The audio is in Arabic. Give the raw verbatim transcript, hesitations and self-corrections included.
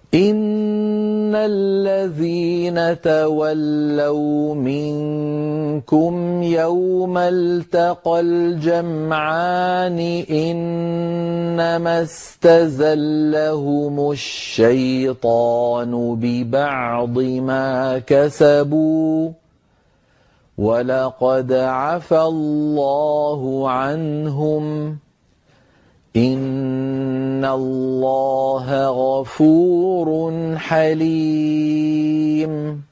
إن الذين تولوا منكم يوم التقى الجمعان إنما استزلهم الشيطان ببعض ما كسبوا ولقد عفى الله عنهم إن الله غفور حليم.